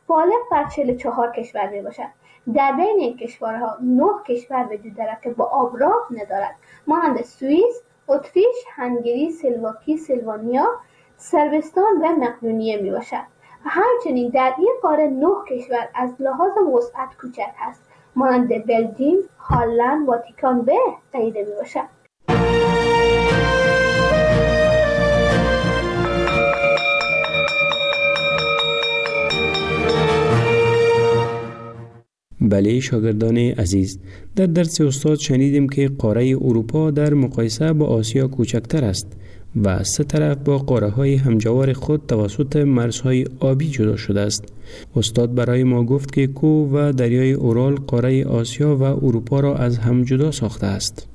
فالق بر 44 کشور می باشد. در بین این کشورها 9 کشور وجود دارد که با آب راه ندارد، مانند سوئیس، اتریش، هنگری، سلواکی، سلوانیا، صربستان و مقدونیه می باشد. همچنین در این قاره 9 کشور از لحاظ وسعت کوچک است، مانند بلژیم، هلند، واتیکان و غیره می باشد. بله شاگردان عزیز، در درس استاد شنیدیم که قاره اروپا در مقایسه با آسیا کوچکتر است و 3 طرف با قاره های همجوار خود توسط مرزهای آبی جدا شده است. استاد برای ما گفت که کوه و دریای اورال قاره آسیا و اروپا را از هم جدا ساخته است.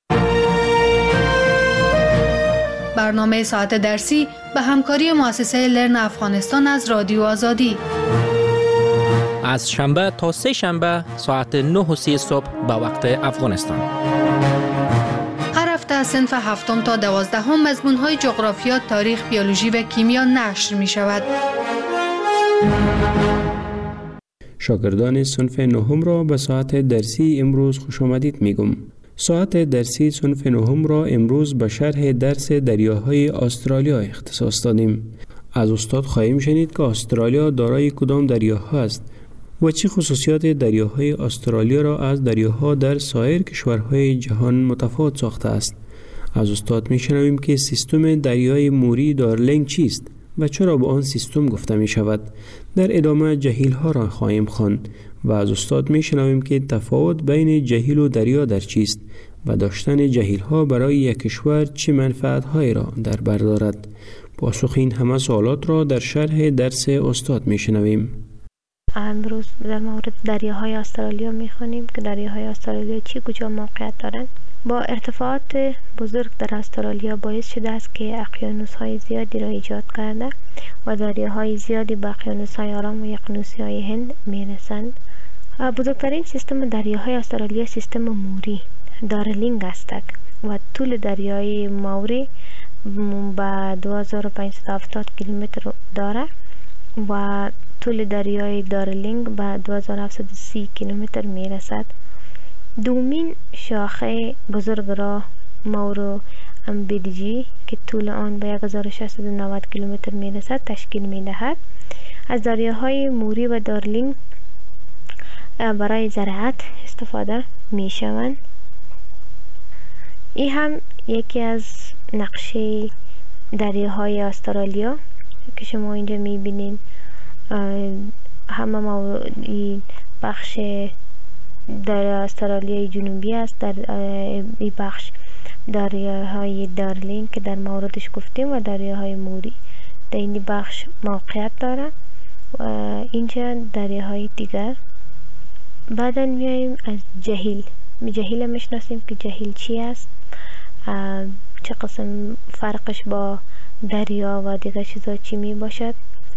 برنامه ساعت درسی به همکاری مؤسسه لرن افغانستان از رادیو آزادی. از شنبه تا 3 شنبه ساعت 9:30 صبح به وقت افغانستان. هر هفته از صنف 7 تا 12 مضمون‌های جغرافیا، تاریخ، بیولوژی و کیمیا نشر می شود. شاگردان صنف 9 را به ساعت درسی امروز خوش آمدید میگم. ساعت درسی صنف 9 را امروز به شرح درس دریاهای استرالیا اختصاص دادیم. از استاد خواهیم شنید که استرالیا دارای کدام دریاها است و چه خصوصیات دریاهای استرالیا را از دریاها در سایر کشورهای جهان متفاوت ساخته است. از استاد میشنویم که سیستم دریای موری دارلینگ چیست و چرا به آن سیستم گفته می شود. در ادامه جهیل ها را خواهیم خواند و از استاد میشنویم که تفاوت بین جهیل و دریا در چیست و داشتن جهیل ها برای یک کشور چه منفعت هایی را در بر دارد. پاسخ این همه سوالات را در شرح درس استاد میشنویم. امروز در مورد دریاهای استرالیا میخوانیم که دریاهای استرالیا چی کجا موقعیت دارند. با ارتفاعات بزرگ در استرالیا باعث شده است که اقیانوس‌های زیادی را ایجاد کرده و دریاهای زیادی به اقیانوس‌های آرام و اقیانوس‌های هند میرسند. بزرگترین سیستم دریاهای استرالیا سیستم موری دارلینگ است و طول دریای موری به 2570 کیلومتر دارد و طول دریای دارلینگ به 2730 کیلومتر می رسد. دومین شاخه بزرگ را مورو امبیدجی که طول آن به 1690 کیلومتر می رسد تشکیل می دهد. از دریاهای موری و دارلینگ برای زراعت استفاده می شوند. این هم یکی از نقشه دریاهای استرالیا که شما اینجا می بینید. همه بخش در استرالیای جنوبی است. در این بخش دریاهای دارلینگ که در موردش گفتیم و دریاهای موری در این بخش موقعیت دارد و اینجا دریاهای دیگر. بعدا میاییم از جهیل میشناسیم که جهیل چی است، چه قسم فرقش با دریا و دیگر چیزا چی می باشد.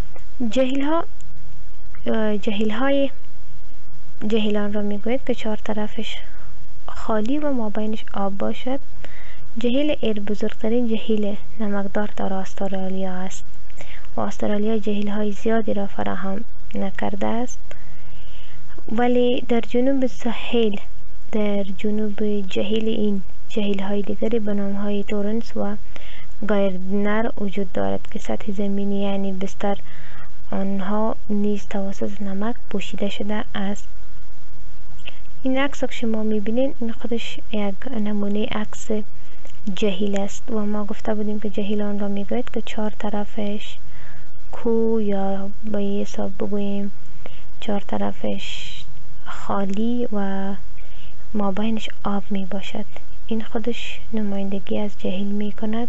جهیلان را میگوید که 4 طرفش خالی و مابینش آب باشد. جهیل ایر بزرگترین جهیل نمکدار در استرالیا است و استرالیا جهیل های زیادی را فراهم نکرده است، ولی در جنوب ساحل در جنوب جهیل این جهیل های دیگری به نام های تورنس و گایردنر وجود دارد که سطح زمینی یعنی بستر آنها نیز توسط نمک پوشیده شده است. این عکس که شما میبینید این خودش یک نمونه عکس جهیل است و ما گفته بودیم که جهیل آن را میگوید که 4 طرفش کوه یا با حساب بگوییم 4 طرفش خالی و مابینش آب می باشد. این خودش نمایندگی از جهیل می کند.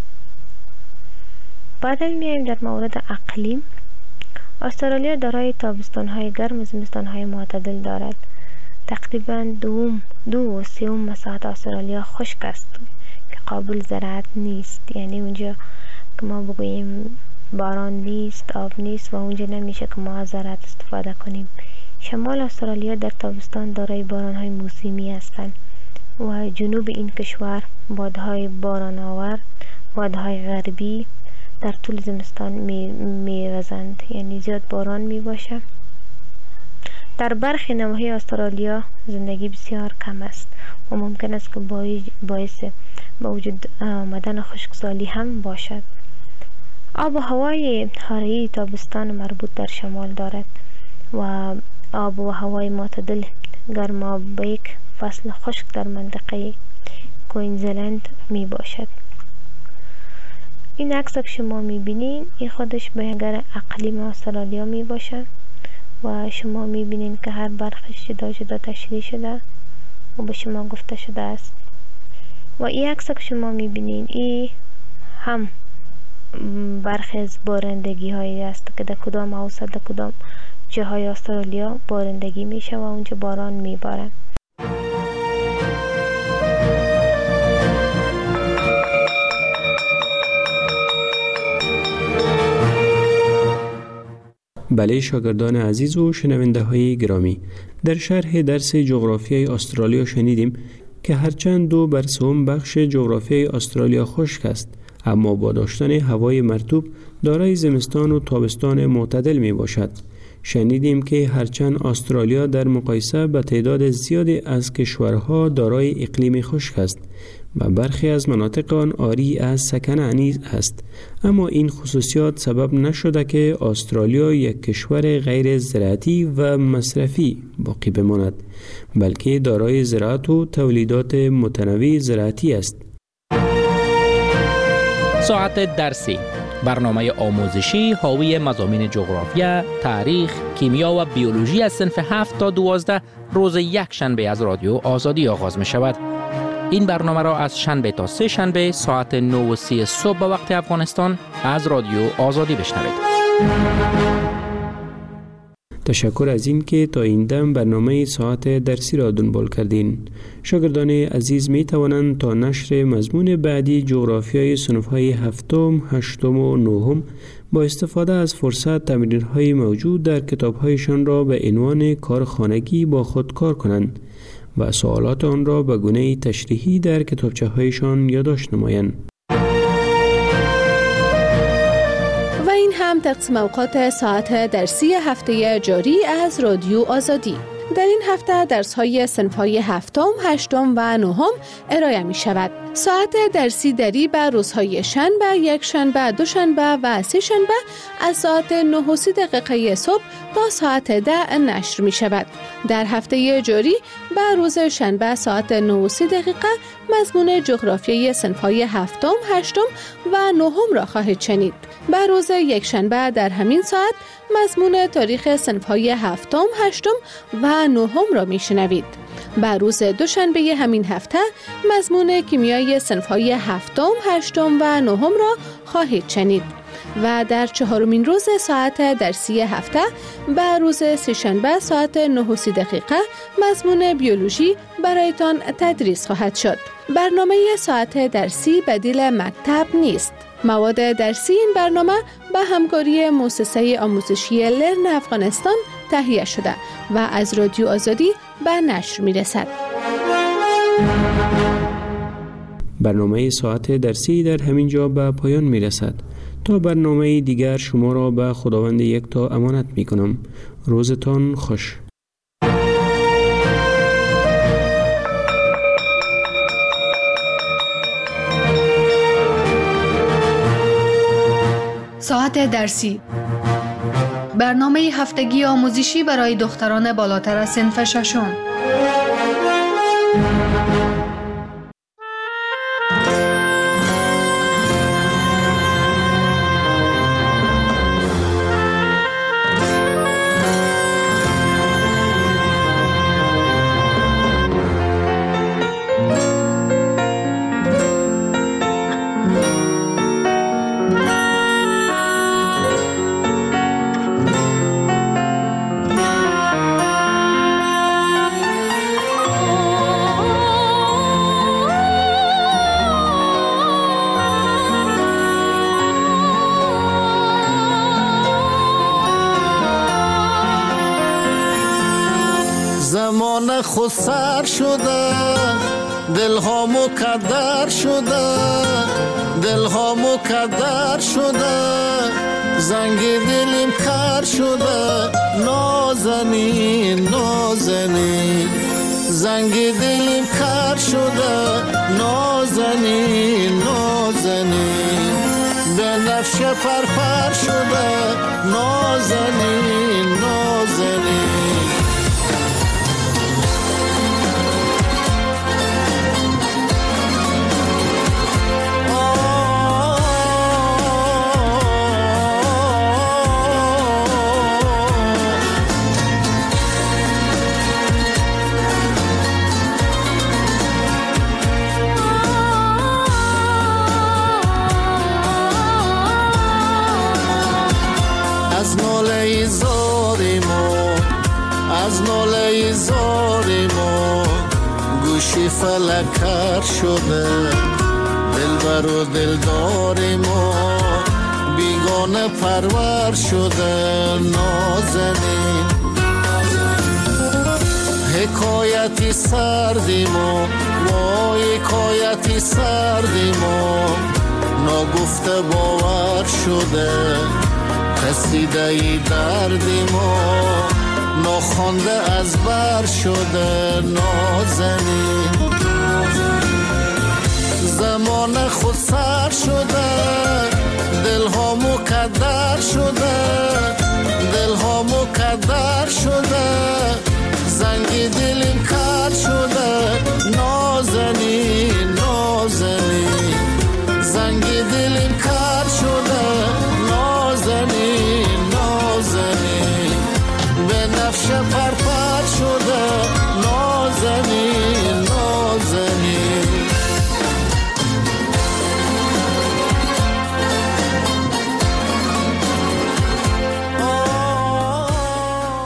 بعد میایم در مورد اقلیم. استرالیا دارای تابستان‌های گرم و زمستان‌های معتدل دارد. تقریباً 2/3 مساحت استرالیا خشک است که قابل زراعت نیست، یعنی اونجا که ما بگوییم باران نیست، آب نیست و اونجا نمیشه که ما از زراعت استفاده کنیم. شمال استرالیا در تابستان دارای باران‌های موسمی هستند و جنوب این کشور بادهای باران آور، بادهای غربی در طول زمستان میوزند، یعنی زیاد باران می باشه. در برخی نواحی استرالیا زندگی بسیار کم است و ممکن است که باعث به وجود آمدن خشکسالی هم باشد. آب و هوای حاره تابستان مربوط در شمال دارد و آب و هوای معتدل گرمابه فصل خشک در منطقه کوینزلند می باشد. این عکس که شما می بینید این خودش بیانگر اقلیم استرالیا می باشد و شما می بینید که هر برخش جدا جدا تشریح شده و به شما گفته شده است. و این عکس که شما می بینید این هم برخی از بارندگی هایی است که در کدام اوسط در کدام جاهای استرالیا بارندگی میشه و اونجا باران میباره. بله شاگردان عزیز و شنونده های گرامی، در شرح درس جغرافیای استرالیا شنیدیم که هرچند 2/3 بخش جغرافیای استرالیا خشک است، اما با داشتن هوای مرطوب دارای زمستان و تابستان معتدل می باشد. شنیدیم که هرچند استرالیا در مقایسه با تعداد زیادی از کشورها دارای اقلیم خشک است و برخی از مناطق آن عاری از سکنه نیز است، اما این خصوصیات سبب نشده که استرالیا یک کشور غیر زراعتی و مصرفی باقی بماند، بلکه دارای زراعت و تولیدات متنوع زراعتی است. ساعت درسی، برنامه آموزشی حاوی مضامین جغرافیا، تاریخ، کیمیا و بیولوژی از صنف 7 تا 12 روز یک شنبه از رادیو آزادی آغاز می شود. این برنامه را از شنبه تا سه شنبه ساعت 9:30 صبح به وقت افغانستان از رادیو آزادی بشنوید. تشکر از این که تا این دم برنامه ساعت درسی را دنبال کردین. شاگردان عزیز می توانند تا نشر مضمون بعدی جغرافیای صنف‌های 7، 8 و 9 با استفاده از فرصت تمرین‌های موجود در کتاب‌هایشان را به عنوان کار خانگی با خود کار کنند و سوالات آن را به گونه تشریحی در کتابچه‌هایشان یادداشت نمایند. هم تقسیم اوقات ساعت درسی هفته جاری از رادیو آزادی. در این هفته درس‌های صنف‌های 7، 8 و 9 ارائه می شود. ساعت درسی دری به روزهای شنبه، یک شنبه، دوشنبه و سه شنبه از ساعت 9:30 صبح تا ساعت 10 نشر می شود. در هفته جاری به روز شنبه ساعت 9:30 مضمون جغرافیای صنف‌های 7، 8 و 9 را خواهید شنید. به روز یک شنبه در همین ساعت مضمون تاریخ صنف‌های 7، 8 و 9 را میشنوید. به روز دوشنبه همین هفته مضمون کیمیای صنف‌های 7، 8 و 9 را خواهید شنید. و در چهارمین روز ساعت درسی هفته به روز سه‌شنبه ساعت 9:30 مضمون بیولوژی برایتان تدریس خواهد شد. برنامه ساعت درسی بدیل مکتب نیست. مواد درسی این برنامه به همکاری مؤسسه آموزشی لرن افغانستان تهیه شده و از رادیو آزادی به نشر می رسد. برنامه ساعت درسی در همین جا به پایان می رسد. تا برنامه دیگر شما را به خداوند یکتا امانت می کنم. روزتان خوش. ساعت درسی، برنامه هفتگی آموزشی برای دختران بالاتر از صنف ششم. زمان خود سر شده، دل ها مکدر شده، دل ها مکدر شده، زنگ دلیم کر شده، نازنین نازنین، زنگ دلیم کر شده، نازنین نازنین، به نفش پرپر شده، نازنین نازنین. از ناله زاری ما گوشی فلک کر شده، دلبر و دلدار ما بیگانه پرور شده، نازنین. حکایتی سردی ما، وای حکایتی سردی ما، ناگفته باور شده، رسیده ای دردی ما، ناخوانده از بر شده، نازنین. زمان خود سر شده، دل ها مکدر شده، دل ها مکدر شده، زنگ دلیم کر شده، نازنین نازنین، زنگ دلیم کر شده، نازنین نازنین، به نفش پرپر شده، نازنین